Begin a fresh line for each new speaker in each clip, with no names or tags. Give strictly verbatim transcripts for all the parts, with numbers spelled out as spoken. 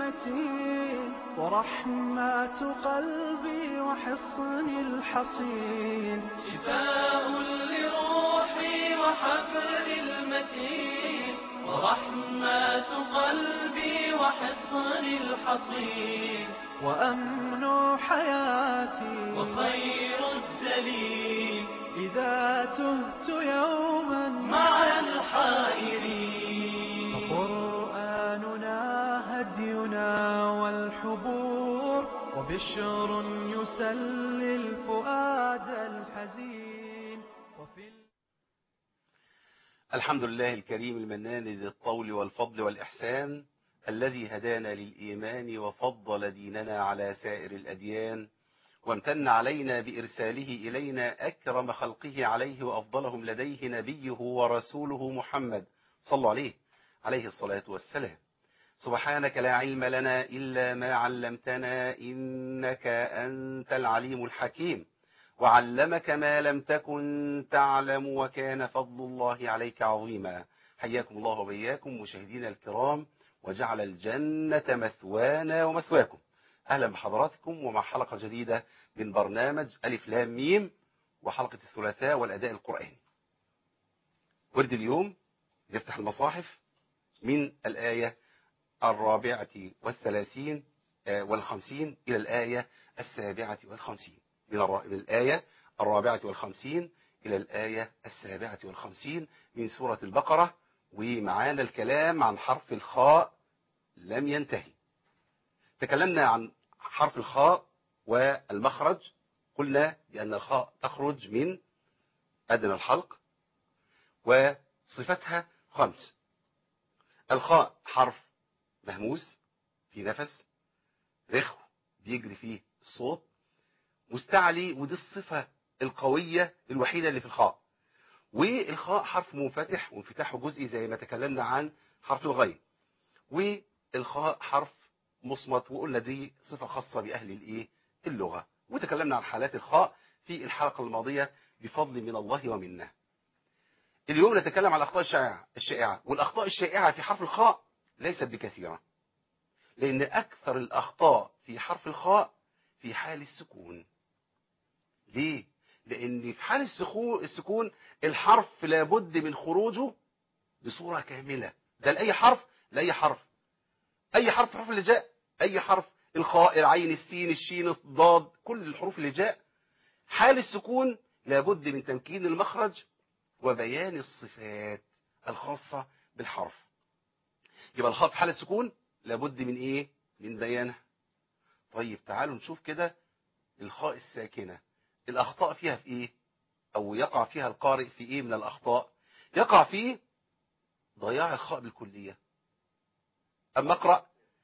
المتين ورحمة قلبي وحصن الحصين،
شفاء لروحي وحبل المتين ورحمة قلبي وحصن الحصين،
وأمن حياتي
وخير الدليل
إذا تهت يوما
مع الحائرين.
فقرآننا هدينا والحبور، وبشر يسلي الفؤاد الحزين. وفي
الحمد لله الكريم المنان ذي الطول والفضل والإحسان، الذي هدانا للإيمان وفضل ديننا على سائر الأديان، وامتن علينا بإرساله إلينا أكرم خلقه عليه وأفضلهم لديه نبيه ورسوله محمد صلى عليه عليه الصلاة والسلام. سبحانك لا علم لنا إلا ما علمتنا إنك أنت العليم الحكيم، وعلمك ما لم تكن تعلم وكان فضل الله عليك عظيما. حياكم الله وبياكم مشاهدينا الكرام، وجعل الجنة مثوانا ومثواكم. أهلا بحضراتكم ومع حلقة جديدة من برنامج ألف لام ميم، وحلقة الثلاثاء والأداء القرآني. ورد اليوم نفتح المصاحف من الآية الرابعة والثلاثين والخمسين إلى الآية السابعة والخمسين، من الآية الرابعة والخمسين إلى الآية السابعة والخمسين من سورة البقرة. ومعانا الكلام عن حرف الخاء لم ينتهي. تكلمنا عن حرف الخاء والمخرج، قلنا بأن الخاء تخرج من أدنى الحلق وصفتها خمس. الخاء حرف مهموس في نفس، رخو بيجري فيه الصوت، مستعلي، ودي الصفة القوية الوحيدة اللي في الخاء. والخاء حرف منفتح وانفتاحه جزئي زي ما تكلمنا عن حرف الغين. والخاء حرف مصمت، وقلنا دي صفة خاصة بأهل الايه اللغة، وتكلمنا عن حالات الخاء في الحلقة الماضية بفضل من الله ومنه. اليوم نتكلم عن الأخطاء الشائعة الشائعة والأخطاء الشائعة في حرف الخاء ليست بكثيرة، لأن أكثر الأخطاء في حرف الخاء في حال السكون. ليه؟ لأن في حال السكون الحرف لابد من خروجه بصورة كاملة. ده لأي حرف لأي حرف أي حرف حرف اللي جاء، أي حرف، الخاء، العين، السين، الشين، الضاد، كل الحروف اللي جاء حال السكون لابد من تمكين المخرج وبيان الصفات الخاصة بالحرف. يبقى الخاء في حال السكون لابد من إيه؟ من بيانها. طيب تعالوا نشوف كده الخاء الساكنة الأخطاء فيها في إيه؟ أو يقع فيها القارئ في إيه من الأخطاء؟ يقع فيه ضياع الخاء بالكلية. أما اقرأ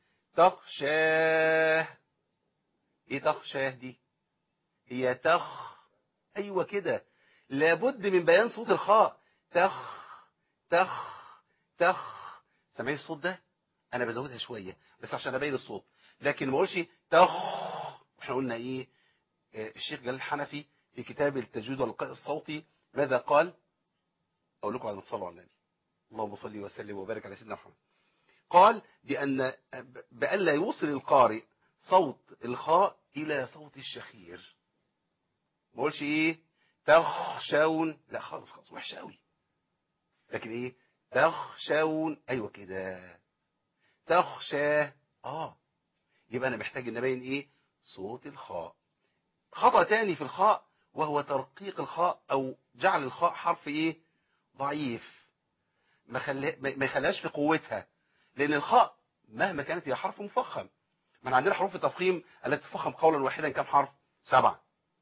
تخشاه، إيه تخشاه دي؟ هي تخ، أيوة كده، لابد من بيان صوت الخاء. تخ تخ تخ، سامعين الصوت ده؟ أنا بزودها شوية بس عشان أبين الصوت، لكن ما أقولش تخ. احنا قلنا إيه؟ الشيخ جلال الحنفي في كتاب التجويد والإلقاء الصوتي ماذا قال؟ أقول لكم على ما تصلوا على النبي، اللهم صل وسلم وبارك على سيدنا محمد. قال بأن بألا يوصل القارئ صوت الخاء إلى صوت الشخير. ما اقولش إيه تخشون، لا خالص خالص، وحشة قوي. لكن إيه تخشون، أيوة كده، تخشى. آه يبقى أنا محتاج إن أبين إيه صوت الخاء. خطأ تاني في الخاء وهو ترقيق الخاء أو جعل الخاء حرف إيه ضعيف، ما خلي ما يخليهاش في قوتها، لأن الخاء مهما كانت هي حرف مفخم. من عندنا حروف التفخيم التي تفخم قولا واحدا كم حرف؟ سبعة.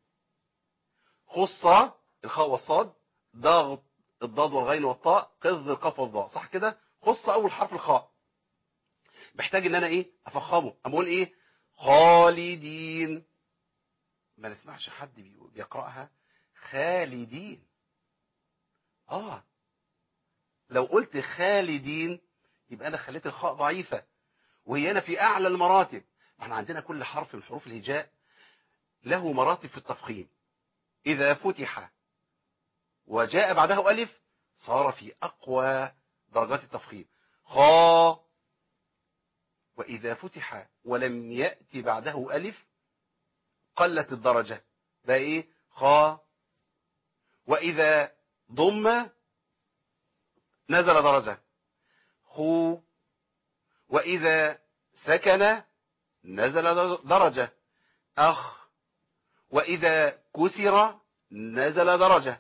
خصة الخاء والصاد، ضغط الضاد والغين والطاء، قذ القاف والضاء، صح كده؟ خصة أول حرف الخاء، محتاج إن أنا إيه أفخمه. أما أقول إيه خالدين، ما نسمعش حد بيقرأها خالدين. آه لو قلت خالدين يبقى أنا خليت الخاء ضعيفة، وهي أنا في أعلى المراتب. احنا عندنا كل حرف من حروف الهجاء له مراتب في التفخيم. إذا فتح وجاء بعده ألف صار في أقوى درجات التفخيم. خا وإذا فتح ولم يأتي بعده ألف قلت الدرجة بقى إيه خا. وإذا ضم نزل درجة خو. وإذا سكن نزل درجة أخ. وإذا كسر نزل درجة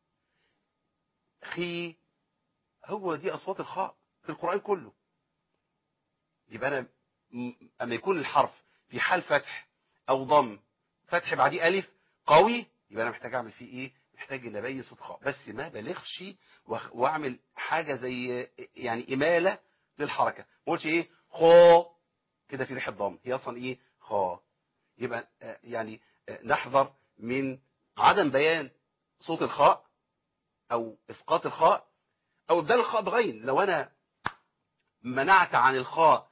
خي. هو دي أصوات الخاء في القرآن كله. يبقى أنا أما يكون الحرف في حال فتح أو ضم فتح بعديه ألف قوي يبقى أنا محتاج أعمل فيه إيه؟ محتاج إن أبين صوت خاء بس ما بلغش وأعمل حاجة زي يعني إمالة للحركة. ما قلتش إيه خو كده في ريحة ضم هي أصلا إيه خاء. يبقى يعني نحذر من عدم بيان صوت الخاء أو إسقاط الخاء أو إبدال الخاء بغين. لو أنا منعت عن الخاء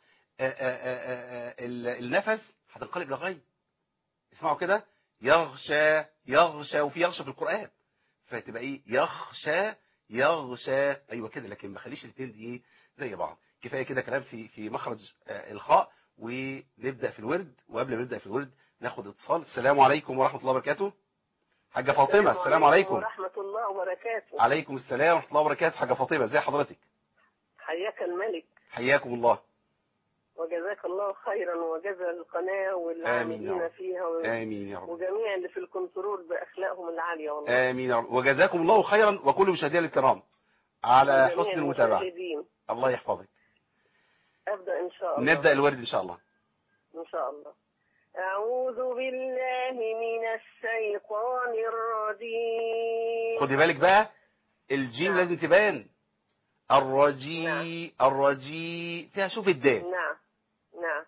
النفس هتنقلب لغين. اسمعوا كده يغشى يغشى وفي يغشى في القرآن فتبقى ايه يخشى يغشى ايوه كده. لكن ما خليش الاثنين دي ايه زي بعض. كفايه كده كلام في في مخرج الخاء ونبدا في الورد. وقبل ما نبدا في الورد ناخد اتصال. السلام عليكم ورحمه الله وبركاته. حاجه فاطمه السلام عليكم.
ورحمه الله وبركاته.
عليكم السلام ورحمه الله وبركاته. حاجه فاطمه ازي حضرتك؟
حياك الملك.
حياكم الله.
وجزاك الله خيرا وجزا القناة والعاملين فيها و...
آمين يا رب.
وجميع اللي في الكنترول بأخلاقهم العالية والله.
آمين يا رب. وجزاكم الله خيرا وكل مشاهدينا الكرام على حسن المتابعة. الله يحفظك.
أبدأ إن شاء الله.
نبدأ الورد إن شاء الله.
إن شاء الله. أعوذ بالله من الشيطان الرجيم.
خدي بالك بقى الجيم نعم. لازم تبان. الرجي نعم. الرجي فيها شوف الدال.
نعم نعم.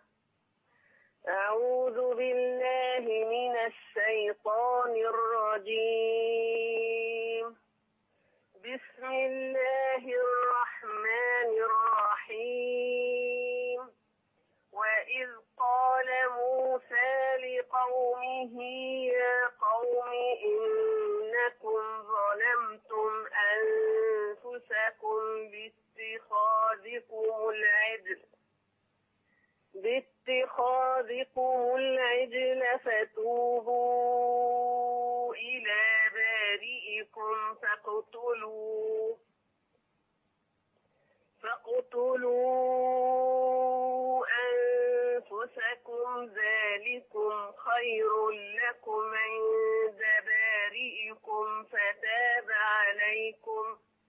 أعوذ بالله من الشيطان الرجيم. بسم الله الرحمن الرحيم. وإذ قال موسى لقومه يا قوم إنكم ظلمتم أنفسكم باتخاذكم العجل باتخاذكم العجل فتوبوا إلى بارئكم فاقتلوا فاقتلوا أنفسكم ذلكم خير لكم عند بارئكم فتاب عليكم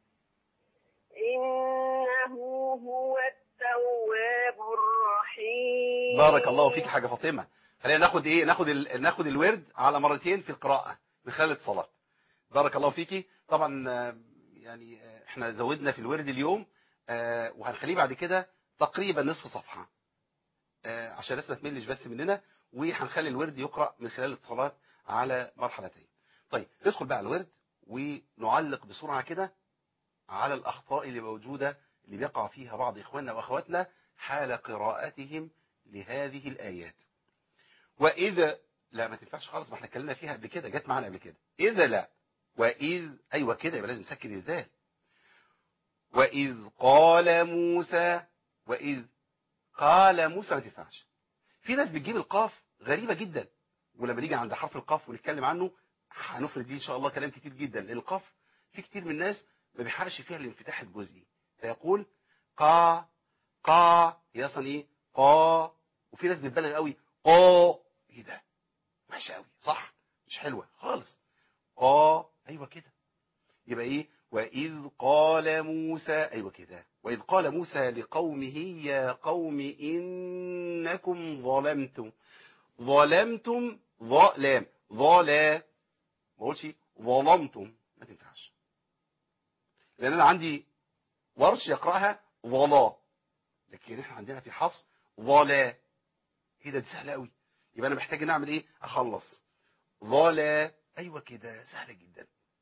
إنه هو التواب الرحيم.
بارك الله فيك حاجة فاطمة. خلينا ناخد ايه ناخد ال... ناخد الورد على مرتين في القراءة من خلال الصلاة. بارك الله فيكي. طبعا يعني احنا زودنا في الورد اليوم وهنخليه بعد كده تقريبا نصف صفحة عشان الناس ما تملش بس مننا. وهنخلي الورد يقرأ من خلال الصلاة على مرحلتين. طيب ندخل بقى على الورد ونعلق بسرعة كده على الأخطاء اللي موجودة اللي بيقع فيها بعض إخواننا وأخواتنا حال قراءتهم لهذه الآيات. وإذا لا ما تنفعش خالص ما احنا اتكلمنا فيها قبل كده جت معانا قبل كده. إذا لا وإذ أيوة كده يبقى لازم نسكن الذال. وإذ قال موسى وإذ قال موسى ما تنفعش. في ناس بتجيب القاف غريبة جدا ولما نيجي عند حرف القاف ونتكلم عنه هنفرد دي إن شاء الله كلام كتير جدا. لأن القاف في كتير من الناس ما بيحققش فيها الانفتاح الجزئي فيقول قا قا هي اصلا ايه قا. وفي ناس بتبالغ قوي قا ايه ده وحشه قوي صح مش حلوه خالص قا ايوه كده. يبقى ايه واذ قال موسى ايوه كده. واذ قال موسى لقومه يا قوم انكم ظلمتم ظلمتم ظلام ظلا ما اقولش ظلمتم ما تنفعش. لان انا عندي ورش يقراها ظلا لكن احنا عندنا في حفص ظلا. ايه ده دي سهله قوي. يبقى انا محتاج ان اعمل ايه اخلص ظلا ايوه كده سهله جدا.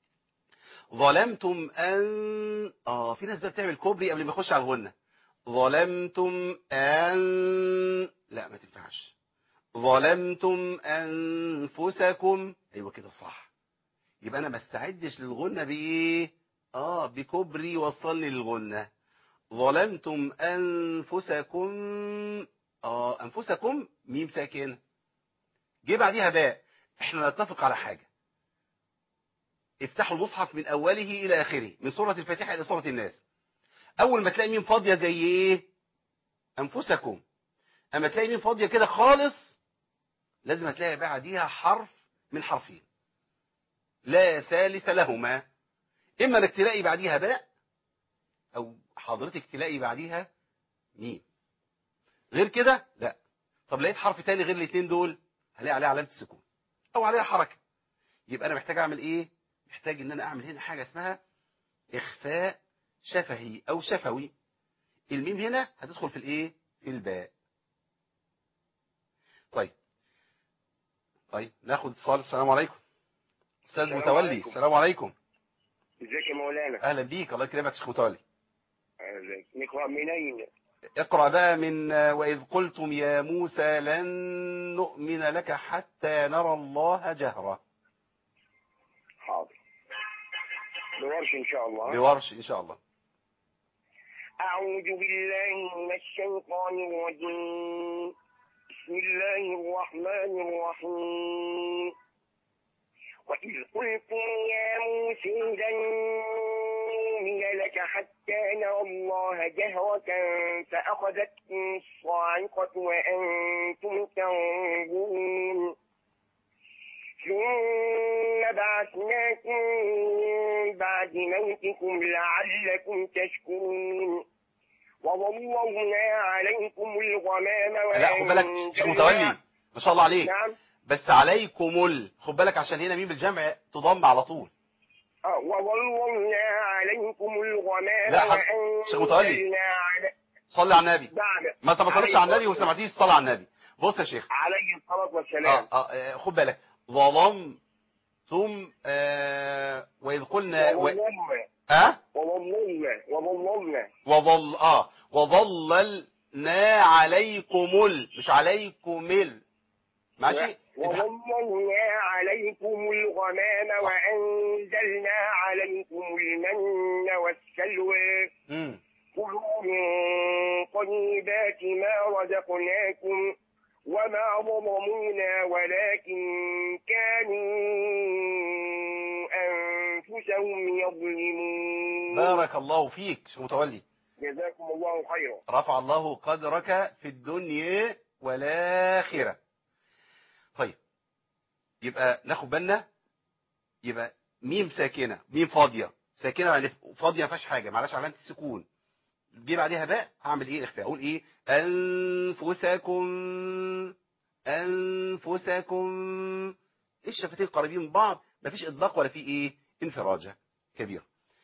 ظلمتم ان اه في ناس بقى بتعمل كوبري قبل ما يخش على الغنه. ظلمتم ان لا ما تنفعش. ظلمتم انفسكم ايوه كده صح. يبقى انا ما استعدش للغنه بايه اه بكوبري وصلني للغنه. ظلمتم أنفسكم اه أنفسكم ميم ساكنة، جه بعديها باء. احنا نتفق على حاجة، افتحوا المصحف من أوله إلى آخره، من سورة الفاتحة إلى سورة الناس. أول ما تلاقي ميم فاضية زي إيه؟ أنفسكم. أما تلاقي ميم فاضية كده خالص، لازم هتلاقي بعديها حرف من حرفين لا ثالث لهما. إما انك تلاقي بعديها باء، أو حضرتك تلاقي بعديها ميم. غير كده لا. طب لقيت حرف تاني غير الاثنين دول، هلاقي عليها علامة السكون أو عليها حركة. يبقى أنا محتاج أعمل إيه؟ محتاج إن أنا أعمل هنا حاجة اسمها إخفاء شفهي أو شفوي. الميم هنا هتدخل في الإيه؟ في الباء. طيب طيب ناخد اتصال. السلام عليكم. أستاذ
السلام
متولي،
عليكم.
السلام عليكم.
ازيك يا مولانا؟
أهلا بيك، الله يكرمك يا شيخ متولي.
ازيك؟ نقرأ منين؟
اقرأ بقى من وإذ قلتم يا موسى لن نؤمن لك حتى نرى الله جهرة.
حاضر. بورش ان شاء الله.
بورش إن شاء الله.
أعوذ بالله من الشيطان الرجيم. بسم الله الرحمن الرحيم. وإذ قلتم يا موسى لن نؤمن لك حتى نرى الله جهرة فأخذتكم الصاعقة وأنتم تنظرون ثم بعثناكم من بعد موتكم لعلكم تشكرون وظللنا عليكم الغمام
لا خد بالك شيخ متولي، ما شاء الله عليك.
نعم.
بس عليكم ال خد بالك عشان هنا ميم بالجمع تضم على طول.
اه وظللنا عليكم الغمام.
لا حض... شيخ متولي
على...
صلي على النبي.
بعد
ما انت ما صليتش على النبي وسمعتيش الصلاه على النبي. بص يا شيخ
عليه الصلاه والسلام.
اه اه خد بالك ظلمتم آه واذ قلنا و... اه
وظللنا وظللنا
وظل اه وظللنا عليكم ال مش عليكم ال ماشي.
وظللنا عليكم الغمام وأنزلنا عليكم المن والسلوى
امم
كلوا من طيبات ما رزقناكم وما ظلمونا ولكن كانوا أنفسهم يظلمون.
بارك الله فيك شيخ متولي،
جزاكم الله خيرا.
رفع الله قدرك في الدنيا والآخرة. طيب يبقى ناخد بالنا، يبقى ميم ساكنة، ميم فاضية ساكنة يعني فاضية ما فيهاش حاجة، معلش علامة السكون، جه بعديها باء، هعمل ايه اخفاء؟ اقول ايه؟ انفسكم انفسكم. الشفتين قريبين من بعض، مفيش اطلاق ولا في ايه انفراجة كبيرة.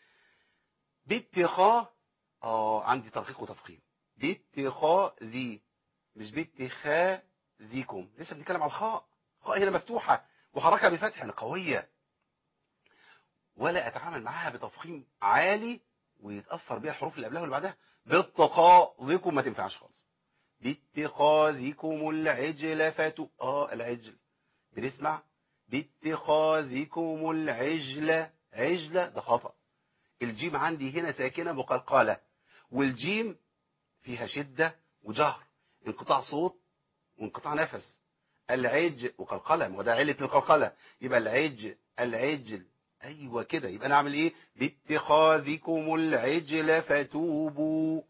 باتخاء اه عندي ترقيق وتفخيم. باتخاء ذي مش باتخاء ذيكم، لسه بنتكلم على الخاء. الخاء هنا مفتوحة وحركة بفتح قوية، ولا اتعامل معاها بتفخيم عالي ويتأثر بيها الحروف اللي قبلها واللي بعدها. باتخاذكم ما تنفعش خالص. باتخاذكم العجل فتو اه العجل بنسمع باتخاذكم العجل عجلة، ده خطأ. الجيم عندي هنا ساكنة مقلقلة، والجيم فيها شدة وجهر، انقطاع صوت وانقطاع نفس. العجل وقلقلة، ما هو ده علة القلقلة، يبقى العجل العجل ايوه كده. يبقى انا اعمل ايه؟ باتخاذكم العجل فتوبوا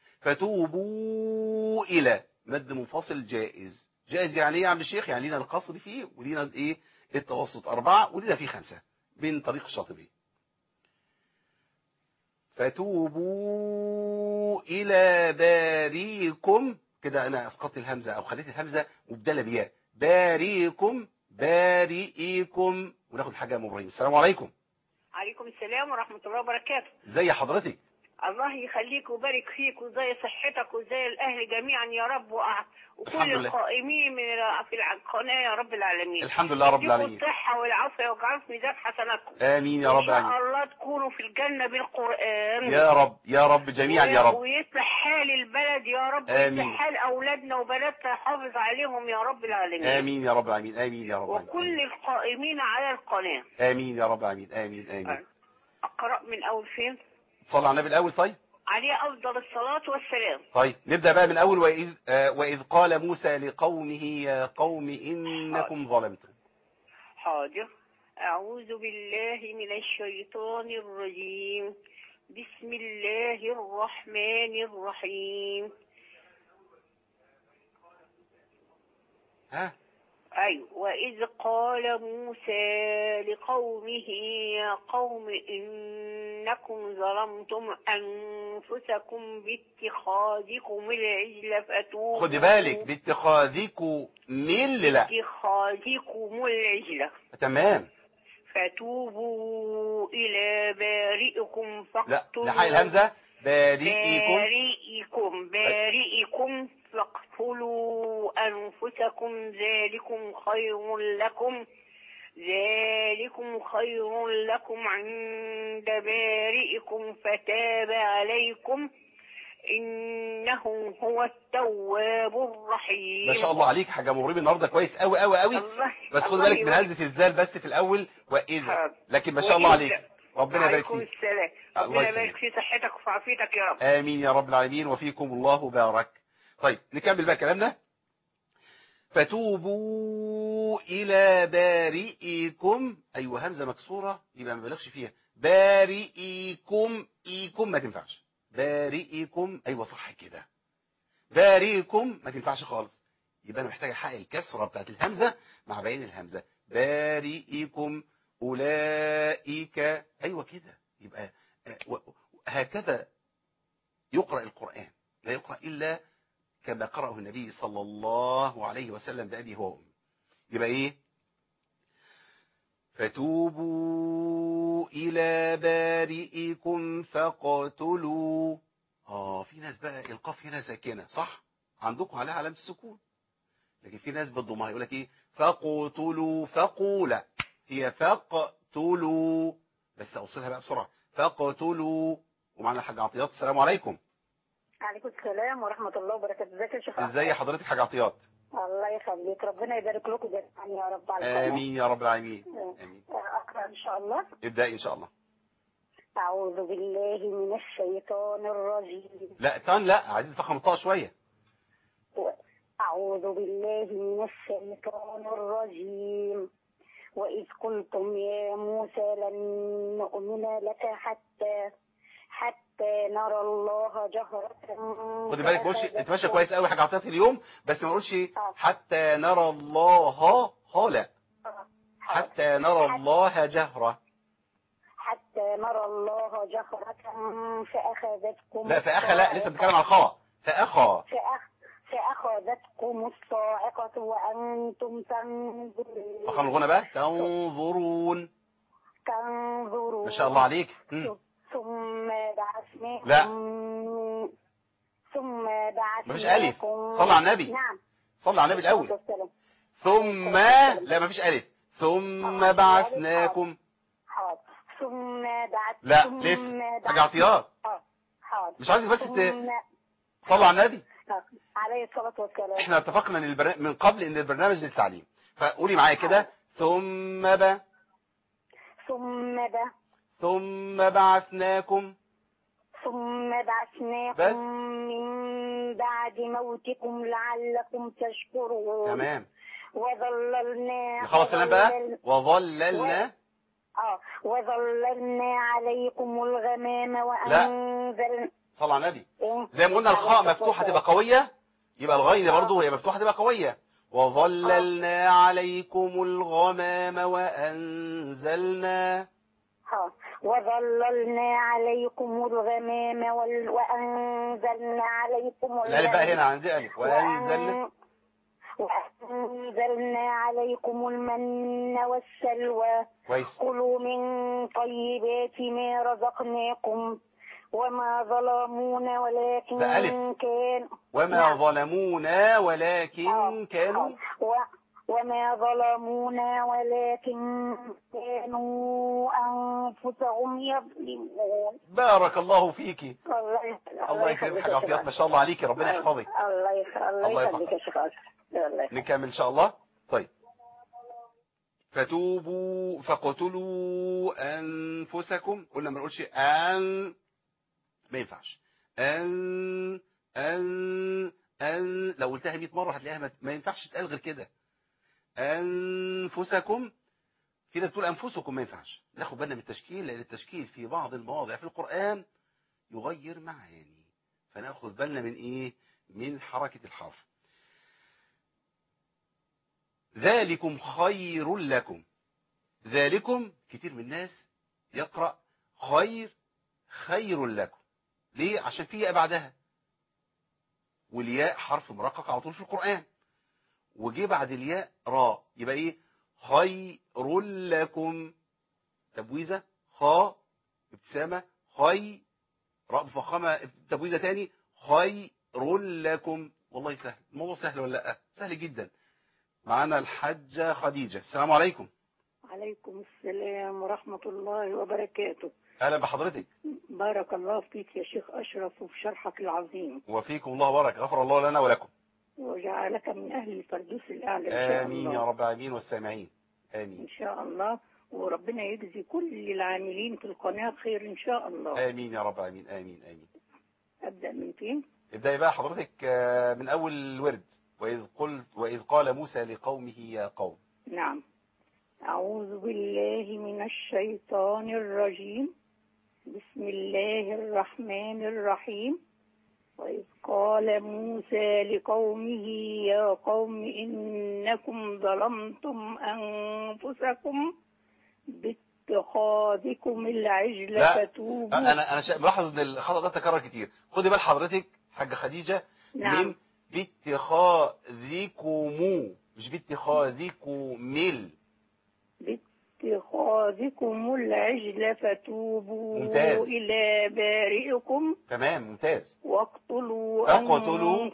فتوبوا الى مد منفصل جائز. جائز يعني ايه يا عم الشيخ؟ يعني لينا القصر فيه ولينا ايه التوسط أربعة ولينا فيه خمسة من طريق الشاطبي. فتوبوا إلى باريكم كده، أنا أسقطت الهمزة أو خليت الهمزة مبدلة بياء. باريكم بارئيكم. وناخد حاجة من إبراهيم. السلام عليكم.
عليكم السلام ورحمة الله وبركاته.
ازي حضرتك؟
الله يخليك ويبارك فيك وزي صحتك وزي الأهل جميعا يا رب، وأع... وكل القائمين من في القناة يا رب العالمين.
الحمد لله رب العالمين.
الصحة والعافية ويجعل في ميزان حسناتكم.
آمين يا رب العالمين.
إن شاء الله تكونوا في الجنة بالقرآن
يا رب يا رب جميعا يا رب.
ويصلح حال البلد يا رب، ويصلح حال أولادنا وبناتنا، حافظ عليهم يا رب العالمين.
آمين يا رب العالمين. آمين يا رب العالمين.
وكل القائمين على القناة.
آمين يا رب العالمين. آمين آمين.
أقرأ من أول فين؟
صلى على النبي الأول. طيب
عليه أفضل الصلاة والسلام.
طيب نبدأ بقى من أول. وإذ, آه وإذ قال موسى لقومه يا قوم إنكم ظلمتم.
حاضر. أعوذ بالله من الشيطان الرجيم. بسم الله الرحمن الرحيم.
ها
أيوة. وإذ قال موسى لقومه يا قوم إنكم ظلمتم أنفسكم باتخاذكم العجل فتوبوا.
خدي بالك باتخاذكم من لا
باتخاذكم العجل.
تمام.
فتوبوا إلى بارئكم فاقتلوا.
لا لحق الهمزة. بارئكم.
بارئكم بارئكم فاقتلوا أنفسكم ذلكم خير لكم ذلكم خير لكم عند بارئكم فتاب عليكم إنه هو التواب الرحيم.
ما شاء الله عليك حاجة مغربي النهارده كويس قوي قوي قوي. بس خد بالك من همزة الزال بس في الأول وإذا. لكن ما شاء الله عليك ربنا يبارك فيك.
السلام. ربنا يبارك في صحتك وفي عافيتك يا رب.
آمين يا رب العالمين وفيكم الله بارك. طيب نكمل بقى كلامنا. فتوبوا إلى بارئكم. أيوة همزة مكسورة يبقى ما بلغش فيها. بارئكم إيكم ما تنفعش. بارئكم أيوة صح كده. بارئكم ما تنفعش خالص. يبقى أنا محتاج أحقق الكسرة بتاعت الهمزة مع بيان الهمزة. بارئكم أولئك. أيوة كده. يبقى هكذا يقرأ القرآن. لا يقرأ إلا كما قرأه النبي صلى الله عليه وسلم بأبي هو وأمي. يبقى إيه؟ فتوبوا إلى بارئكم فاقتلوا. آه في ناس بقى القاف هنا ساكنة صح؟ عندكم عليها علامة السكون. لكن في ناس بالضمها يقول لك إيه؟ فاقتلوا فقولا. هي فاقتلوا بس أوصلها بقى بسرعة. فاقتلوا. ومعنا الحاج عطيات. السلام عليكم.
عليكم السلام ورحمة الله وبركاته. ازيك يا شيخ؟
ازي حضرتك حاج عطيات؟
الله يخليك ربنا يبارك لكم جميعا يا رب. على
آمين يا رب العالمين.
آمين. أقرأ إن شاء الله.
ابدأي إن شاء الله.
أعوذ بالله من الشيطان الرجيم.
لا تان لا عايزين نفخم الطاقة شوية.
أعوذ بالله من الشيطان الرجيم. وإذ قلتم يا موسى لن نؤمن لك حتى حتى نرى الله جهرة.
خدي بالك ماشي انت ماشيه كويس قوي حاجه عطيتها اليوم بس ما نقولش حتى نرى الله لا حتى نرى الله جهرة.
حتى نرى الله جهرة فأخذتكم.
لا فأخ لا لسه بنتكلم على الخاء. فأخا فأخذتكم
الصاعقة وأنتم تنظرون.
فخم الغنى بقى تنظرون.
تنظرون
ما شاء الله عليك.
ثم بعثناكم.
لا
ثم بعثناكم.
مفيش ألف. صلى على النبي.
نعم
صلى على النبي الأول. ثم لا مفيش ألف. ثم بعثناكم.
حاضر. ثم بعث.
لا لسه حاجة عطيات.
حاضر.
مش عايزك بس صلى على النبي
عليه الصلاة والسلام.
احنا اتفقنا ان البرنامج من قبل ان البرنامج للتعليم. فقولي معايا كده. ثم ب
ثم ب
ثم بعثناكم.
ثم بعثناكم من بعد موتكم لعلكم تشكرون.
تمام.
وظللنا
خلاص سلام بقى. وظللنا
اه وظللنا عليكم الغمام وأنزلنا.
صلى على النبي. زي ما قلنا الخاء مفتوحة تبقى قوية يبقى الغين برضه هي مفتوحة تبقى قوية. وظللنا عليكم الغمام وأنزلنا.
وظللنا عليكم الغمام وأنزلنا عليكم
الألف بقى هنا عندي ألف. وأنزلنا
وأنزلنا عليكم المن والسلوى.
كويس.
كلوا من طيبات ما رزقناكم وما ظلمونا ولكن كانوا.
وما ظلمونا ولكن
آه.
كانوا
و... وما ظلمونا ولكن كانوا أنفسهم يظلمون.
بارك الله فيكي.
الله
الله يكرمك حاجة عطيات. ما شاء الله عليكي ربنا يحفظك.
الله يخليك يا شيخ.
نكمل إن شاء الله. طيب فتوبوا فقتلوا أنفسكم. قلنا ما نقولش أن ما ينفعش. أن أن أن لو قلتها مئة مرة هتلاقيها ما, ما ينفعش تقال غير كده. أنفسكم، في ناس تقول أنفسكم، ما ينفعش. ناخد بالنا من التشكيل، لأن التشكيل في بعض المواضع في القرآن يغير معاني، فناخد بالنا من إيه؟ من حركة الحرف. ذلكم خير لكم. ذلكم كتير من الناس يقرأ خير خير لكم. ليه؟ عشان في ياء بعدها، والياء حرف مرقق على طول في القرآن، وجي بعد الياء راء، يبقى ايه؟ خير لكم. تبويزة خاء ابتسامة، خي راء مفخمة تبويزة تاني، خير لكم. والله سهل الموضوع، سهل ولا لا؟ سهل جدا. معانا الحاجة خديجة. السلام عليكم.
عليكم السلام ورحمة الله وبركاته.
أهلا بحضرتك.
بارك الله فيك يا شيخ أشرف وفي شرحك العظيم.
وفيكم الله بارك، غفر الله لنا ولكم.
وجعلك من أهل الفردوس الأعلى إن شاء الله.
آمين يا رب العالمين والسامعين. آمين
إن شاء الله. وربنا يجزي كل العاملين في القناة خير إن شاء الله.
آمين يا رب العالمين. آمين آمين.
أبدأ من فين؟
ابدأي بقى حضرتك من أول الورد. وإذ قلت وإذ قال موسى لقومه يا قوم.
نعم. أعوذ بالله من الشيطان الرجيم. بسم الله الرحمن الرحيم. وإذ قال موسى لقومه يا قوم إنكم ظلمتم أنفسكم باتخاذكم العجل فتوبوا.
أنا أنا ملاحظ إن الخطأ ده تكرر كتير. خدي بال حضرتك حاجة خديجة.
نعم.
من باتخاذكم، مش باتخاذكم مل.
باتخاذكم العجل فتوبوا
ممتاز.
إلى بارئكم.
تمام ممتاز.
واقتلوا
فاقتلوا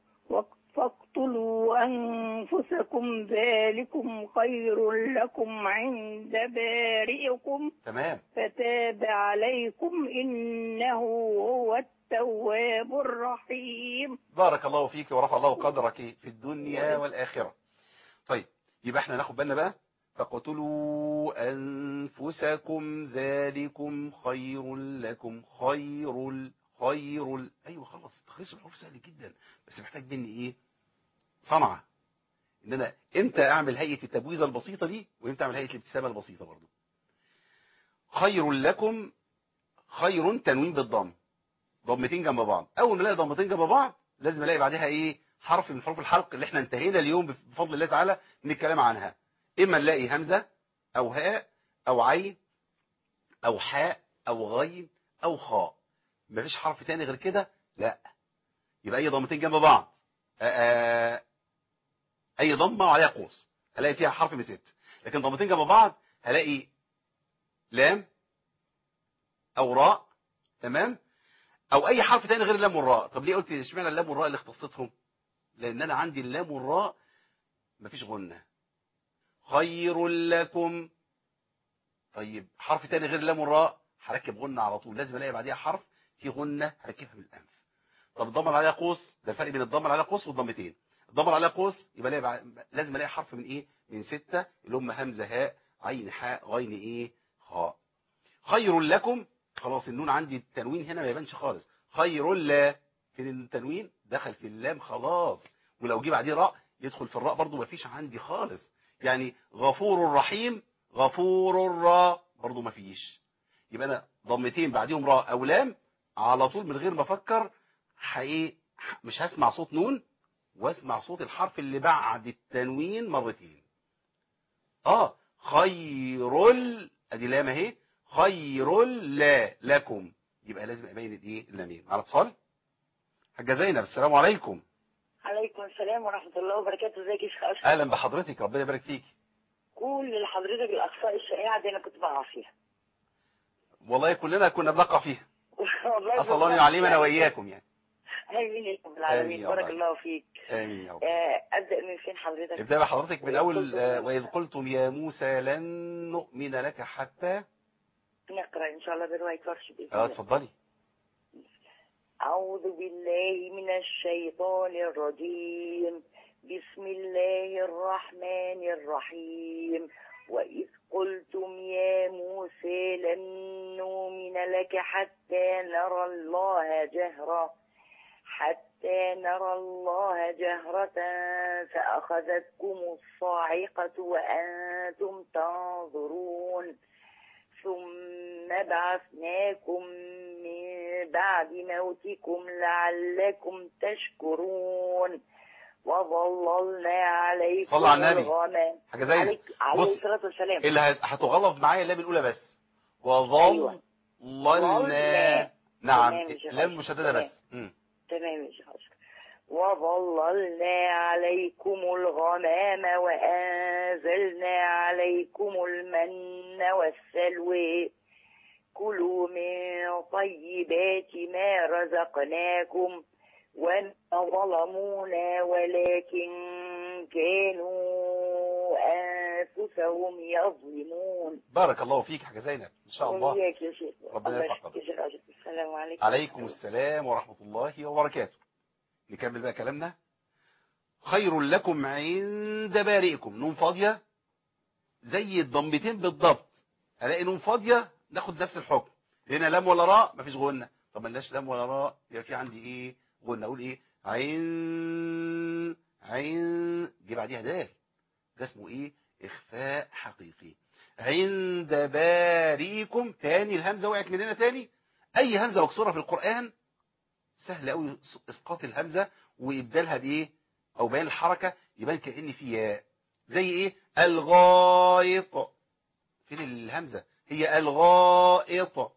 فاقتلوا أنفسكم ذلكم خير لكم عند بارئكم.
تمام.
فتاب عليكم إنه هو التواب الرحيم.
بارك الله فيك ورفع الله قدرك في الدنيا والآخرة. طيب يبقى احنا ناخد بالنا بقى. فقتلوا أنفسكم ذلكم خير لكم. خير ال... خير ال... أيوة خلاص، تخليص الحروف سهل جدا، بس محتاج مني إيه؟ صنعة. إن أنا إمتى أعمل هيئة التبويزة البسيطة دي، وإمتى أعمل هيئة الابتسامة البسيطة برضو. خير لكم، خير تنوين بالضم، ضمتين جنب بعض. أول ما الاقي ضمتين جنب بعض لازم الاقي بعدها إيه؟ حرف من حروف الحلق اللي احنا انتهينا اليوم بفضل الله تعالى من الكلام عنها. إما نلاقي همزة أو هاء أو عين أو حاء أو غين أو خاء. مفيش حرف تاني غير كده؟ لا. يبقى أي ضمتين جنب بعض، آآ أي ضمة وعليها قوس هلاقي فيها حرف من ست. لكن ضمتين جنب بعض هلاقي لام أو راء، تمام، أو أي حرف تاني غير اللام والراء. طب ليه قلت اشمعنى اللام والراء اللي اختصتهم؟ لأن أنا عندي اللام والراء مفيش غنة. خير لكم. طيب حرف تاني غير اللام والراء هركب غنة على طول، لازم الاقي بعديها حرف في غنة هركبها من الأنف. طب الضمة اللي عليها قوس، ده الفرق بين الضمة اللي عليها قوس والضمتين. الضمة اللي عليها قوس يبقى لازم لازم الاقي حرف من ايه؟ من ستة، اللي هم همزة هاء عين حاء غين ايه؟ خاء. خير لكم، خلاص النون عندي التنوين هنا ما يبانش خالص. خير لا، فين التنوين؟ دخل في اللام خلاص. ولو جه بعديه راء يدخل في الراء برضو ما فيش عندي خالص. يعني غفور رحيم، غفور راء برضو ما فيش. يبقى انا ضمتين بعديهم راء او لام على طول من غير ما افكر. حقيقي مش هسمع صوت نون واسمع صوت الحرف اللي بعد التنوين مرتين. اه خير ال... ادي لام اهي، خير لا لكم، يبقى لازم ابين الايه؟ اللامين. على اتصال حاجه زينب. السلام عليكم.
عليكم السلام ورحمه الله وبركاته. ازيك يا شيخ اشرف؟
اهلا بحضرتك، ربنا يبارك فيك.
كل لحضرتك الاخطاء الشائعه دي انا كنت بقع فيها.
والله كلنا كنا بنقع فيها.
والله
اسال الله ان يعلمنا واياكم يعني.
امين يا رب العالمين. بارك الله فيك.
امين يا رب.
آه ابدا من فين حضرتك؟
ابدا بحضرتك من اول آه واذ قلتم يا موسى لن نؤمن لك حتى
نقرا ان شاء الله بروايه ورش باذن
الله. اه
الله.
اتفضلي.
اعوذ بالله من الشيطان الرجيم. بسم الله الرحمن الرحيم. وإذ قلتم يا موسى لن نؤمن لك حتى نرى الله جهرة حتى نرى الله جهرة فأخذتكم الصاعقة وأنتم تنظرون ثم بعثناكم من بعد موتكم لعلكم تشكرون وظللنا عليكم
صلى على النبي
الغمام
حاجة زي
عليك عليه الصلاة والسلام.
اللي هتغلط معايا اللام الأولى بس وظللنا
أيوة.
نعم لام مشددة بس م.
تمام يا شيخ. وظللنا عليكم الغمام وأنزلنا عليكم المن والسلوى كلوا من طيبات ما رزقناكم وما ظلمونا ولكن كانوا أنفسهم يظلمون.
بارك الله فيك حاجة زينب إن شاء الله.
وإياك يا شيخ.
ربنا يرفع قدرك.
السلام عليكم.
عليكم السلام ورحمة الله وبركاته. نكمل بقى كلامنا. خير لكم عند بارئكم. نون فاضية زي الضمتين بالضبط. الاقي نون فاضية ناخد نفس الحكم. هنا لام ولا راء مفيش غنة. طب ملناش لام ولا راء يبقى في عندي ايه غنة. اقول ايه عين عين جي بعديها دال. ده اسمه ايه اخفاء حقيقي. عند بارئكم. تاني الهمزة وقعت مننا تاني. اي همزة مكسورة في القرآن سهل قوي اسقاط الهمزة وابدالها بايه او بيان الحركة يبان كأن في ياء. زي ايه الغائط. فين الهمزة هي الغائط.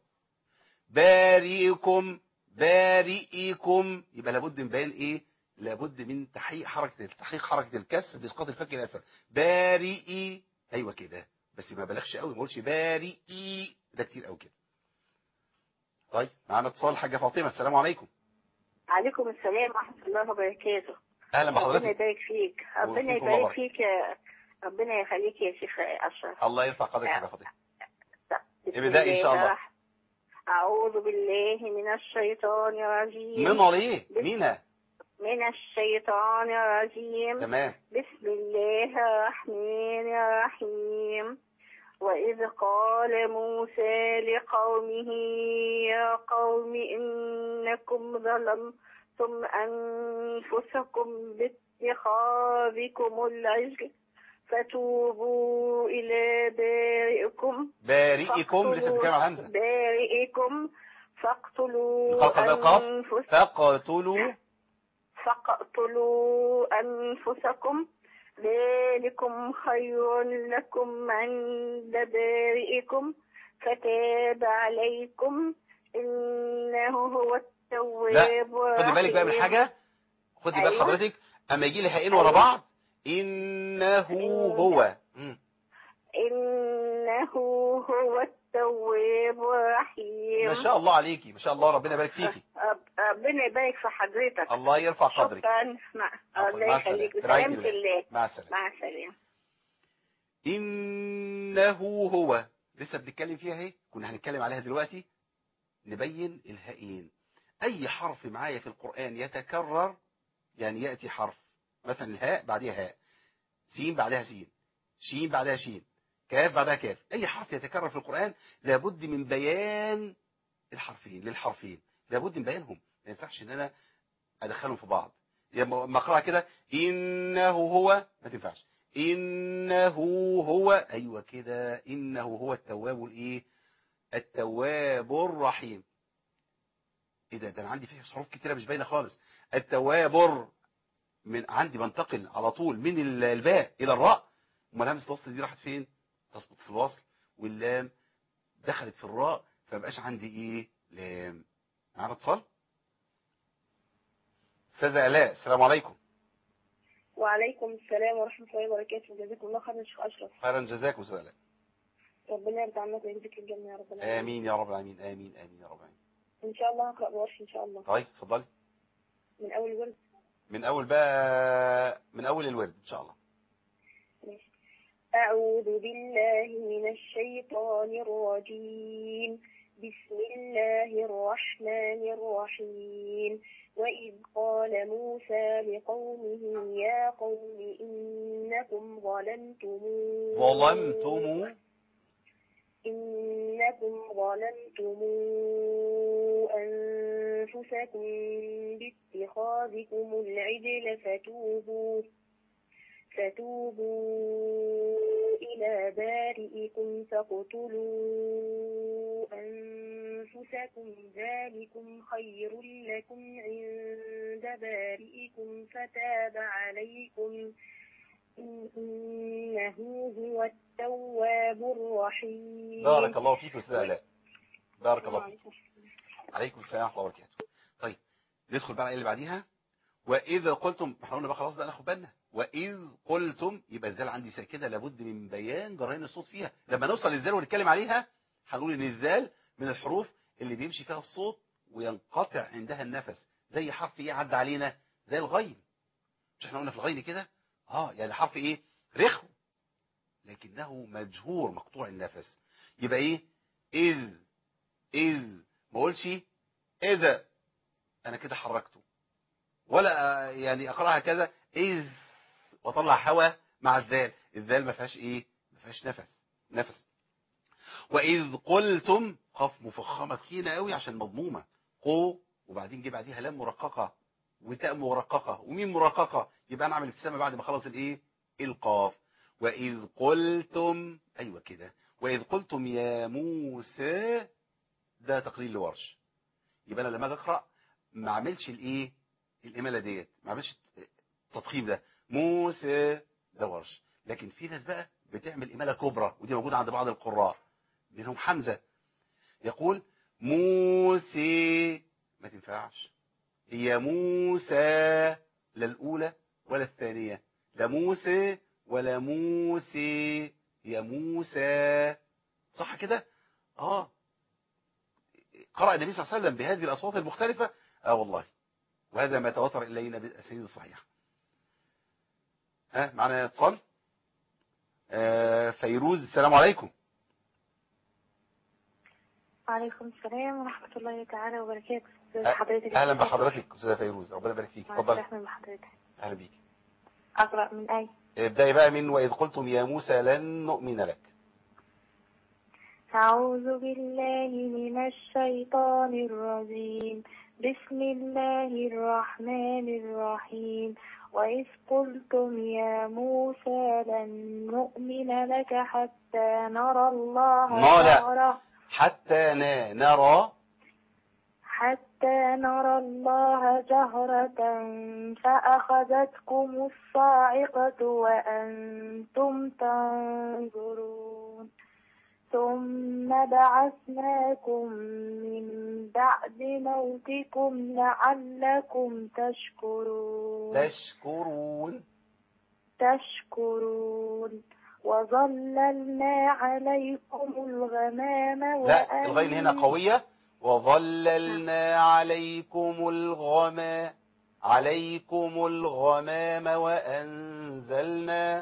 بارئكم بارئكم يبقى لابد من بيان ايه لابد من تحقيق حركة تحقيق حركة الكسر باسقاط الفك الاسفل. بارئي ايوه كده بس ما بلغش قوي ما اقولش بارئي ده كتير قوي كده. طيب معانا اتصال حاجة فاطمة. السلام عليكم.
عليكم السلام ورحمة الله وبركاته.
اهلا بحضرتك.
ربنا يبارك فيك ربنا يبارك فيك يا ربنا يخليك يا شيخ أشرف.
الله يرفع قدرك حاجة فاطمة. ابدأي ان شاء الله.
أعوذ بالله من الشيطان الرجيم.
من عليه مينا
من الشيطان الرجيم.
تمام.
بسم الله الرحمن الرحيم. وإذ قال موسى لقومه يا قوم إنكم ظلمتم أنفسكم باتخاذكم العجل فتوبوا إلى بارئكم
بارئكم لسه بتكلم على همزة.
بارئكم فاقتلوا
أنفسكم فاقتلوا
فاقتلوا أنفسكم ذلكم خير لكم عند بارئكم فتاب عليكم إنه هو التواب الرحيم.
خدي بالك بقى من حاجة. خدي بال حضرتك أما يجي لي هائين ورا بعض إنه هو
إنه هو التواب الرحيم.
ما شاء الله عليكي ما شاء الله ربنا يبارك فيكي.
ربنا يبارك في حضرتك.
الله يرفع قدرك.
شكرا. الله يخليك بسلامة الله.
مع السلامة.
مع السلامة.
إنه هو لسه بنتكلم فيها اهي كنا هنتكلم عليها دلوقتي. نبين الهائين. أي حرف معايا في القرآن يتكرر يعني يأتي حرف مثلا الهاء بعدها هاء سين بعدها سين شين بعدها شين كاف بعدها كاف. أي حرف يتكرر في القرآن لابد من بيان الحرفين للحرفين لابد من بيانهم. ما ينفعش ان انا ادخلهم في بعض. لما اقرأ كده انه هو ما تنفعش. انه هو ايوه كده انه هو التواب الايه التواب الرحيم. ايه ده ده انا عندي فيه حروف كتيره مش باينه خالص. التواب من عندي بنتقل على طول من الباء الى الراء. امال همزه الوصل دي راحت فين؟ تسقط في الوصل واللام دخلت في الراء فمبقاش عندي ايه لام. معانا اتصال. استاذه الاء السلام عليكم.
وعليكم السلام ورحمه الله وبركاته. جزاكم الله خيرا يا شيخ اشرف.
خيرا جزاكم استاذه الاء.
ربنا يرضى عنك ويجزيك الجنه يا رب العالمين.
امين يا رب العالمين. امين امين يا رب العالمين.
ان شاء الله هقرا بورش ان شاء الله.
طيب اتفضلي.
من اول ورد.
من اول بقى من اول الورد ان شاء الله.
ماشي. اعوذ بالله من الشيطان الرجيم. بسم الله الرحمن الرحيم. وإذ قال موسى لقومه يا قوم إنكم ظلمتم
ظلمتم
إنكم ظلمتم أنفسكم باتخاذكم العجل فتوبوا فتوبوا إلى بارئكم فاقتلوا أنفسكم ذلكم خير لكم عند بارئكم فتاب عليكم إنه هو التواب الرحيم.
بارك الله فيك أستاذ آلاء. بارك الله فيك. عليكم السلام ورحمة الله وبركاته. طيب ندخل بقى اللي بعديها. وإذا قلتم، احنا قلنا بقى خلاص بقى ناخد بالنا. وإذ قلتم يبقى الذال عندي ساكنة، لابد من بيان جرين الصوت فيها. لما نوصل للذال ونتكلم عليها هنقول ان الذال من الحروف اللي بيمشي فيها الصوت وينقطع عندها النفس. زي حرف ايه عدى علينا؟ زي الغين. مش احنا قلنا في الغين كده؟ اه يعني حرف ايه؟ رخو، لكنه مجهور مقطوع النفس. يبقى ايه؟ إذ إذ ما اقولش إذا، انا كده حركته، ولا يعني اقراها كذا إذ واطلع هوا مع الذال. الذال ما فيهاش ايه؟ ما فيهاش نفس نفس. واذ قلتم قاف مفخمه تخينه قوي عشان مضمومه، قو وبعدين جه بعديها لام مرققه وتاء مرققه وميم مرققه، يبقى انا اعمل ابتسامه بعد ما اخلص الايه؟ القاف. واذ قلتم، ايوه كده، واذ قلتم يا موسى، ده تقليل لورش. يبقى انا لما اجي اقرا ما اعملش الايه؟ الاماله ديت، ما اعملش التضخيم ده. موسى ده ورش. لكن في ناس بقى بتعمل اماله كبرى، ودي موجوده عند بعض القراء منهم حمزه، يقول موسى، ما تنفعش. هي موسى، لا الاولى ولا الثانيه، لا موسى ولا موسى، هي موسى، صح كده؟ اه قرأ النبي صلى الله عليه وسلم بهذه الاصوات المختلفه. اه والله، وهذا ما تواتر الينا بالاسانيد الصحيحه. ها معنا اتصال. آه فيروز، السلام عليكم.
وعليكم السلام ورحمة الله تعالى وبركاته. حضرتك
اهلا بحضرتك استاذه فيروز، ربنا يبارك فيك. اتفضلي.
اهلا بحضرتك.
اهلا بيك.
اقرأ من اي؟
ابدأي بقى من واذ قلتم يا موسى لن نؤمن لك.
أعوذ بالله من الشيطان الرجيم. بسم الله الرحمن الرحيم. وإذ قلتم يا موسى لن نؤمن لك حتى نرى الله جهرة.
حتى نرى
حتى نرى الله جهرة فأخذتكم الصاعقة وأنتم تنظرون. ثم بعثناكم من بعد موتكم لعلكم تشكرون.
تشكرون
تشكرون وظللنا عليكم الغمام.
لا الغين هنا قوية. وظللنا عليكم الغمام، عليكم الغمام وأنزلنا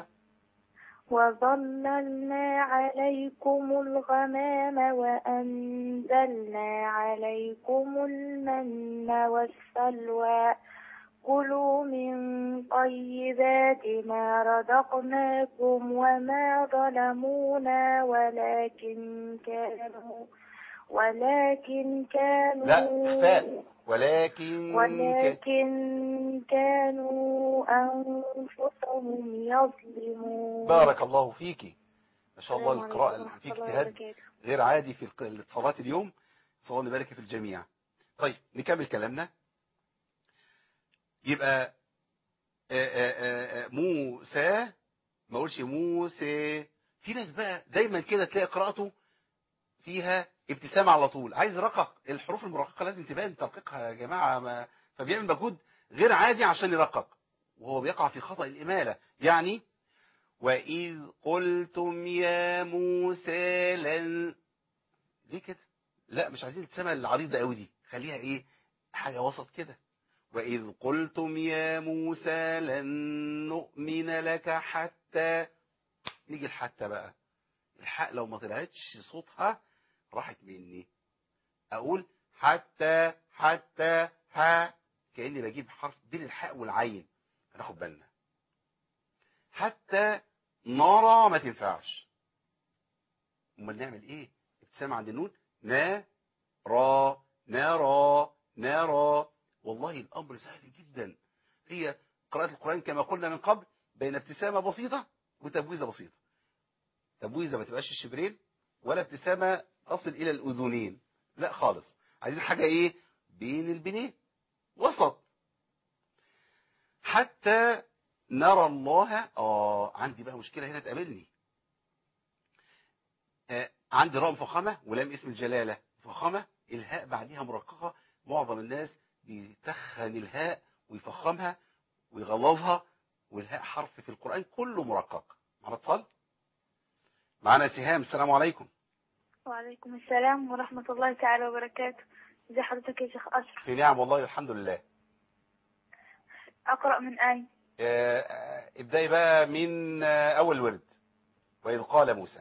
وظللنا عليكم الغمام وأنزلنا عليكم المن والسلوى. كلوا من طيبات ما رزقناكم وما ظلمونا ولكن كانوا ولكن كانوا
لا إخفاء ولكن
ولكن كانوا أنفسهم يظلمون.
بارك الله فيكي، ما شاء الله القراءة فيك اجتهاد غير عادي في الاتصالات اليوم. صلى الله نبارك في الجميع. طيب نكمل كلامنا. يبقى آآ آآ موسى، ما اقولش موسى. في ناس بقى دايما كده تلاقي قراءته فيها ابتسامة على طول، عايز رقق. الحروف المرققة لازم تبان ترقيقها يا جماعة، ما فبيعمل مجهود غير عادي عشان يرقق، وهو بيقع في خطأ الإمالة. يعني وإذ قلتم يا موسى لن، ليه كده؟ لا مش عايزين الابتسامة العريضة قوي دي، خليها ايه؟ حاجة وسط كده. وإذ قلتم يا موسى لن نؤمن لك حتى، نيجي الحتى بقى، الحق لو ما طلعتش صوتها راحت مني. أقول حتى حتى ها، كأني بجيب حرف بين الحاء والعين، هناخد بالنا. حتى نرى ما تنفعش، امال نعمل ايه؟ ابتسامة عند النون، نا را نارا نارا. والله الامر سهل جدا. هي قراءة القرآن كما قلنا من قبل بين ابتسامة بسيطة وتبويزة بسيطة. تبويزة ما تبقاش الشبرين، ولا ابتسامة تصل الى الاذنين، لا خالص. عايزين حاجة ايه بين البنين، وسط. حتى نرى الله. اه عندي بقى مشكلة هنا تقابلني. آه عندي راء مفخمة ولام اسم الجلالة مفخمة، الهاء بعديها مرققة. معظم الناس بيتخن الهاء ويفخمها ويغلظها، والهاء حرف في القرآن كله مرقق. معنا اتصال. معنا سهام. السلام عليكم.
وعليكم السلام ورحمة الله تعالى وبركاته. ازي حضرتك يا شيخ أشرف؟
في نعم والله الحمد لله.
أقرأ من أين؟
آه آه ابدأي بقى من آه أول ورد. وإذ قال موسى.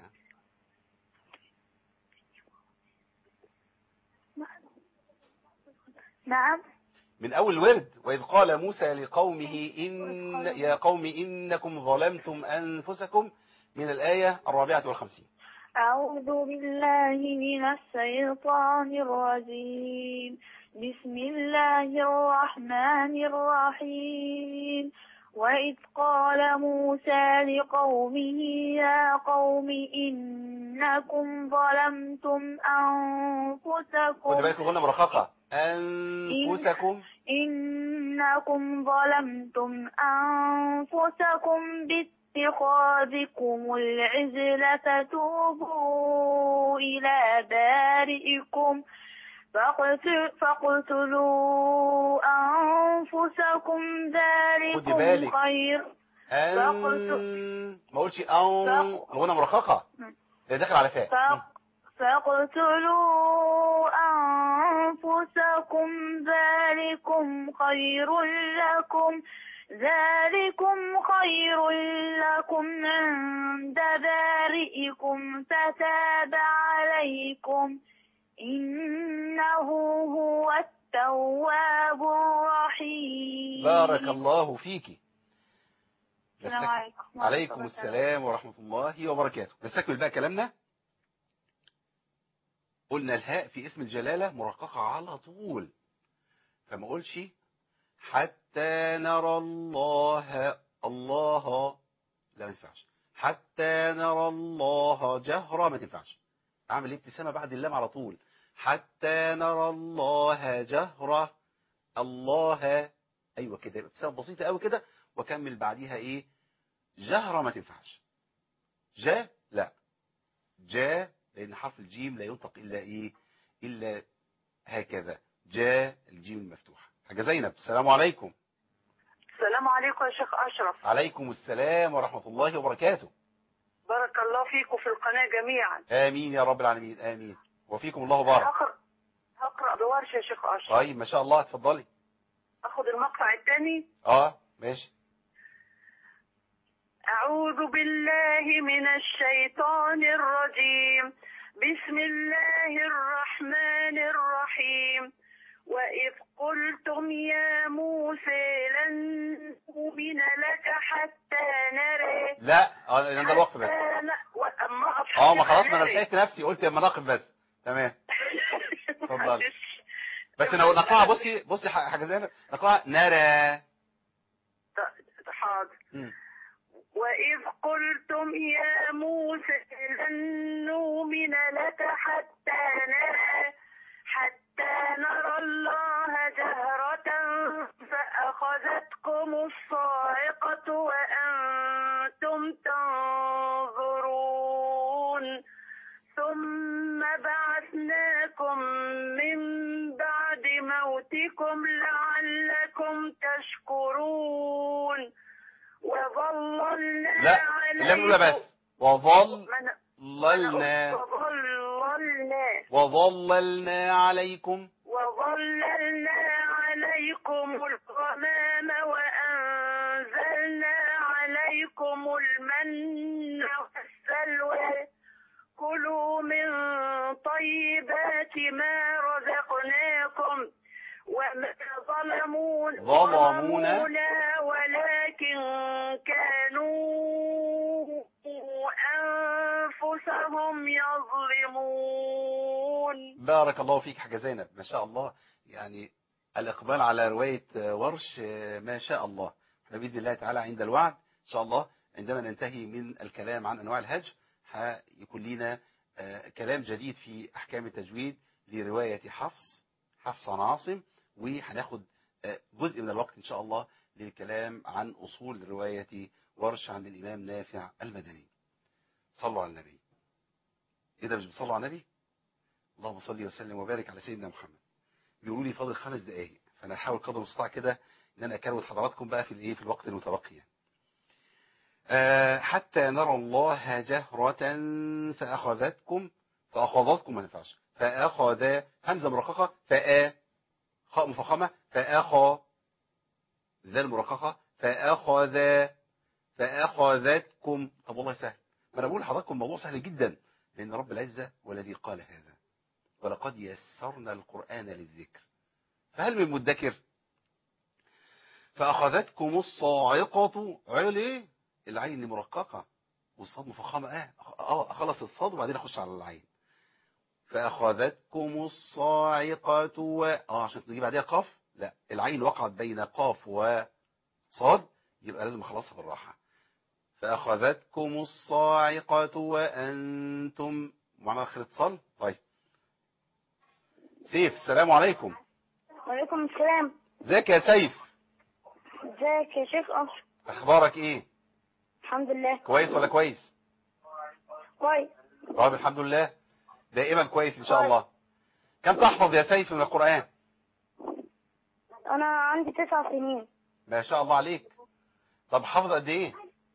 نعم.
من أول ورد. وإذ قال موسى لقومه إن يا قوم إنكم ظلمتم أنفسكم، من الآية الرابعة والخمسين.
أعوذ بالله من الشيطان الرجيم. بسم الله الرحمن الرحيم. وإذ قال موسى لقومه يا قوم إنكم ظلمتم أنفسكم.
خد بالك الغنة مرققة. أنفسكم.
إنكم ظلمتم أنفسكم باتخاذكم العجل فتوبوا إلى بارئكم فاقتلوا أنفسكم ذلكم خير.
أن ما قلتش أن الغنة مرققة، ده داخل على فاء.
فاقتلوا أنفسكم ذلكم خير لكم ذلكم خير لكم عند بارئكم فتاب عليكم إنه هو التواب الرحيم.
بارك الله فيك.
السلام عليكم.
عليكم السلام ورحمة الله وبركاته. نستكمل بقى كلامنا. قلنا الهاء في اسم الجلالة مرققة على طول، فما قولش حتى نرى الله الله، لا ما ينفعش. حتى نرى الله جهرة ما تنفعش. اعمل ابتسامة بعد اللام على طول. حتى نرى الله جهرة الله، ايوه كده، ابتسامة بسيطة قوي كده، وكمل بعديها ايه جهرة ما تنفعش. جا لا، جا لأن حرف الجيم لا ينطق إلا إيه إلا هكذا. جاء الجيم المفتوحة. حاجة زينب. السلام عليكم.
السلام عليكم يا شيخ أشرف.
عليكم السلام ورحمة الله وبركاته.
بارك الله فيكم في القناة جميعا.
آمين يا رب العالمين. آمين وفيكم الله بارك.
هقرأ هقرأ بورش يا شيخ أشرف.
طيب ما شاء الله، اتفضلي.
أخذ المقطع الثاني.
اه ماشي.
أعوذ بالله من الشيطان الرجيم. بسم الله الرحمن الرحيم. وإذ قلتم يا موسى لن نؤمن لك حتى نرى.
لا اه ده الوقت بس. اه ما خلاص، ما انا لحقت نفسي قلت اما نقف بس. تمام اتفضلي. بس انا نقراها. بصي بصي حاجه زي نقراها نرى.
حاضر. وإذ قلتم يا موسى لن نؤمن لك حتى نرى حتى نرى الله جهرة فأخذتكم الصاعقة وأنتم تنظرون ثم بعثناكم من بعد موتكم لعلكم تشكرون وظللنا
لا اللام بس وظل ظلنا
وظللنا
وظللنا عليكم
وظللنا عليكم الغمام وأنزلنا عليكم المن والسلوى كلوا من طيبات ما رزقناكم وما ظلمونا
ظلمونا
ولكن كانوا أنفسهم يظلمون.
بارك الله فيك حاجة زينب، ما شاء الله، يعني الإقبال على رواية ورش ما شاء الله. بإذن الله تعالى عند الوعد إن شاء الله عندما ننتهي من الكلام عن أنواع الهجر هيكون لنا كلام جديد في أحكام التجويد لرواية حفص حفص عن عاصم، وهناخد جزء من الوقت إن شاء الله للكلام عن أصول رواية ورش عند الإمام نافع المدني. صلوا على النبي. إيه ده مش بتصلوا على النبي؟ اللهم صل وسلم وبارك على سيدنا محمد. بيقولوا لي فاضل خمس دقايق، فأنا هحاول قدر المستطاع كده إن أنا أكروت حضراتكم بقى في الإيه في الوقت المتبقي. أه حتى نرى الله جهرة فأخذتكم فأخذتكم ما ينفعش فأخذ همزة مرققة فأ خاء مفخمة فأخا ذال مرققة فأخذ فأخذتكم. طب والله سهل، ما أنا بقول لحضراتكم موضوع سهل جدا، لأن رب العزة والذي قال هذا ولقد يسرنا القرآن للذكر فهل من مدكر. فأخذتكم الصاعقة علي العين مرققة والصاد مفخمة اه اه اخلص الصاد وبعدين اخش على العين. فأخذتكم الصاعقة و اه عشان تجيب بعدها قاف، لا العين وقعت بين قاف وصاد يبقى لازم اخلصها بالراحة. فأخذتكم الصاعقة وأنتم معنا آخر اتصال. طيب سيف السلام عليكم.
وعليكم السلام.
ازيك يا سيف؟
ازيك يا شيخ أشرف؟
اخبارك ايه؟
الحمد لله.
كويس ولا كويس؟
كويس.
طيب الحمد لله دائما كويس ان شاء الله. كم تحفظ يا سيف من القرآن؟
انا عندي تسع سنين.
ما شاء الله عليك. طب حافظ قد ايه؟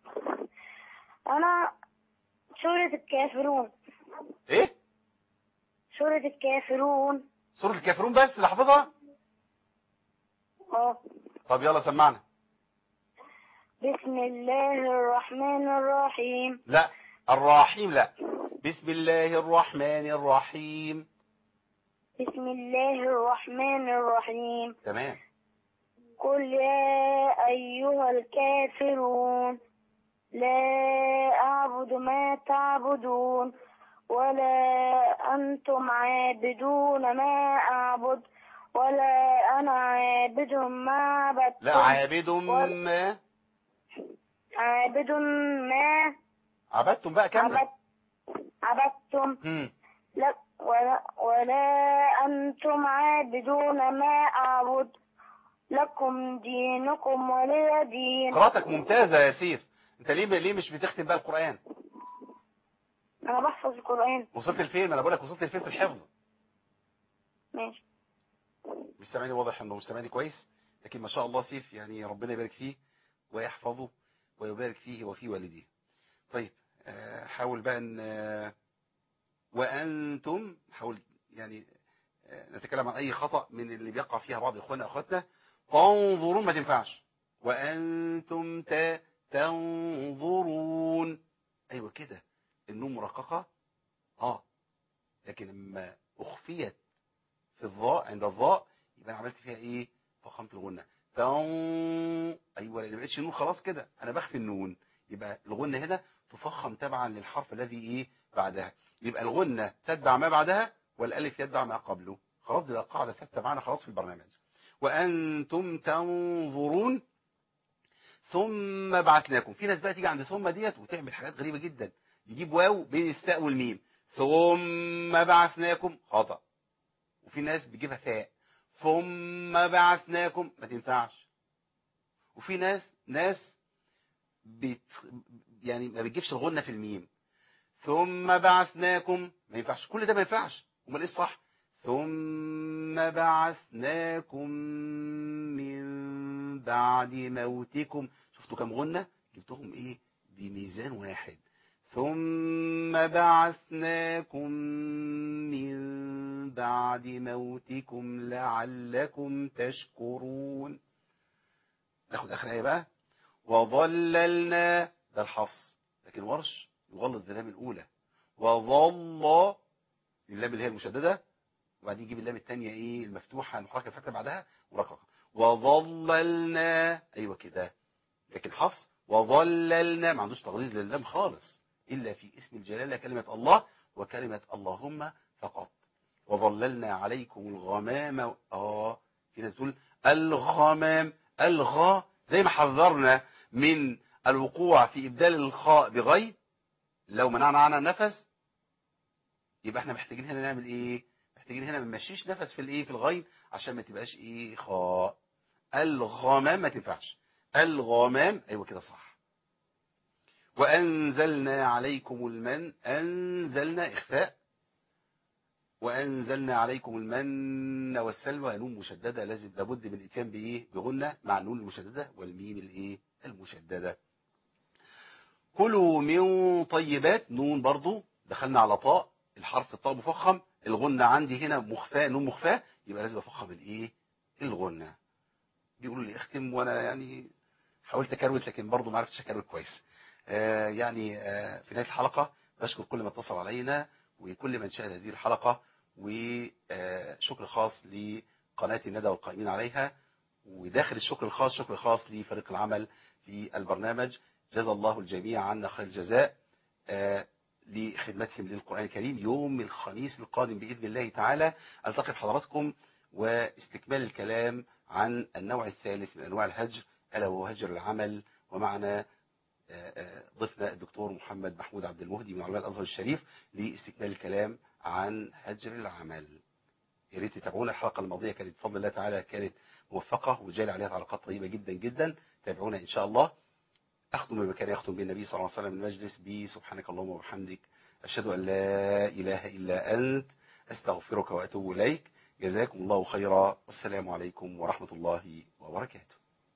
انا سورة الكافرون.
ايه؟
سورة الكافرون.
سورة الكافرون بس اللي حافظها؟
اه.
طب يلا سمعنا.
بسم الله الرحمن الرحيم.
لا الرحيم لا، بسم الله الرحمن الرحيم.
بسم الله الرحمن الرحيم.
تمام.
قل يا أيها الكافرون لا أعبد ما تعبدون ولا أنتم عابدون ما أعبد ولا أنا عابد ما عبدتم.
لا عابد ما
عابد ما
عبدتم بقى كمل.
عبد عبدتم. لا ولا, ولا أنتم عابدون ما أعبد لكم دينكم ولي دين.
قراءتك ممتازة يا سيف. انت ليه ليه مش بتختم بقى القرآن؟
انا بحفظ القرآن.
وصلت لفين؟ انا بقول لك وصلت لفين في الحفظ؟
ماشي.
مش سامعني؟ واضح انه مش سامعني كويس، لكن ما شاء الله سيف يعني ربنا يبارك فيه ويحفظه ويبارك فيه وفي والديه. طيب حاول بقى ان وانتم حاول يعني نتكلم عن اي خطأ من اللي بيقع فيها بعض اخواننا اخواتنا. تنظرون ما تنفعش. وانتم تنظرون ايوه كده النون مرققه اه، لكن لما اخفيت في الضاء عند الضاء يبقى انا عملت فيها ايه؟ فخمت الغنه. تن ايوه اللي ما بقتش نون خلاص كده انا بخفي النون، يبقى الغنه هنا تفخم تبعا للحرف الذي ايه بعدها. يبقى الغنه تتبع ما بعدها والالف يتبع ما قبله. خلاص دي بقى قاعده ثابته معانا خلاص في البرنامج. وانتم تنظرون ثم بعثناكم. في ناس بقى تيجي عند ثم ديت وتعمل حاجات غريبه جدا، يجيب واو بين الثاء والميم ثم بعثناكم خطأ. وفي ناس بيجيبها ثاء ثم بعثناكم ما تنفعش. وفي ناس ناس بت يعني ما بتجيبش الغنة في الميم ثم بعثناكم ما ينفعش. كل ده ما ينفعش. امال ايه الصح؟ ثم بعثناكم من بعد موتكم. شفتوا كم غنة جبتهم ايه بميزان واحد. ثم بعثناكم من بعد موتكم لعلكم تشكرون. ناخد اخر ايه بقى. وظللنا ده الحفص، لكن ورش يغلط اللام الاولى. وظل اللام اللي هي المشدده وبعدين يجيب اللام الثانيه ايه المفتوحه المحركه الفتحه بعدها مرققه. وظللنا ايوه كده. لكن حفص وظللنا ما عندوش تغليظ لللام خالص الا في اسم الجلاله كلمه الله. وكلمة اللهم فقط. وظللنا عليكم الغمام. اه في ناس تقول الغمام، الغاء، زي ما حذرنا من الوقوع في إبدال الخاء بغين لو منعنا عنها النفس، يبقى احنا محتاجين هنا نعمل ايه؟ محتاجين هنا ما نمشيش نفس في الايه في الغين عشان ما تبقاش ايه خاء. الغمام ما تنفعش، الغمام ايوه كده صح. وأنزلنا عليكم المن، أنزلنا إخفاء، وأنزلنا عليكم المن والسلوى، نون مشددة لازم لابد من الاتيان بإيه؟ بغنة مع النون المشددة والميم الإيه؟ المشددة. كلوا من طيبات، نون برضو دخلنا على طاء، الحرف الطاء مفخم، الغنة عندي هنا مخفاء، نون مخفاء، يبقى لازم أفخم الإيه؟ الغنة. بيقولوا لي اختم، وأنا يعني حاولت أكروت لكن برضو ما عرفتش أكروت كويس. آه يعني آه في نهاية الحلقة بشكر كل من اتصل علينا وكل من شاهد هذه الحلقة، وشكر خاص لقناة الندى والقائمين عليها، وداخل الشكر الخاص شكر خاص لفريق العمل في البرنامج، جزا الله الجميع عنا خير الجزاء آه لخدمتهم للقرآن الكريم. يوم الخميس القادم بإذن الله تعالى ألتقي بحضراتكم واستكمال الكلام عن النوع الثالث من أنواع الهجر، ألا وهو هجر العمل. ومعنا ضيفنا الدكتور محمد محمود عبد المهدي من علماء الأزهر الشريف لاستكمال الكلام عن هجر العمل. يا ريت تتابعونا، الحلقة الماضية كانت بفضل الله تعالى كانت موفقة وجالي عليها تعليقات طيبة جدا جدا. تابعونا إن شاء الله. أختم بما كان يختم به النبي صلى الله عليه وسلم المجلس بسبحانك اللهم وبحمدك أشهد أن لا إله إلا أنت أستغفرك وأتوب إليك. جزاكم الله خيرا، والسلام عليكم ورحمة الله وبركاته.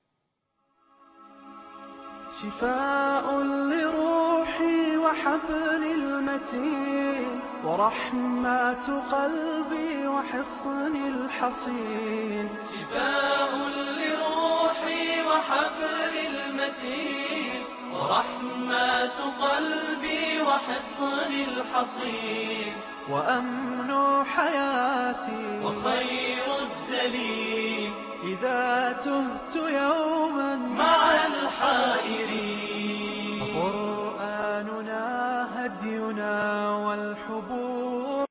شفاء لروحي وحبل المتين، ورحمة قلبي وحصن الحصين.
شفاء لروحي وحبل المتين، ورحمة قلبي وحصن الحصين.
وأمن حياتي
وخير الدليل
إذا تهت يوما
مع الحائرين.